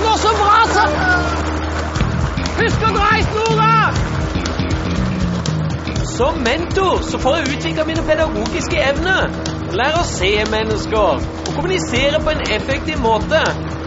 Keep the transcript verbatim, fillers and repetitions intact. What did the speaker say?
går så bra, så... Husk å dra i snora! Som mentor så får jeg utvikle mine pedagogiske evner. Lære å se mennesker og kommunisere på en effektiv måte.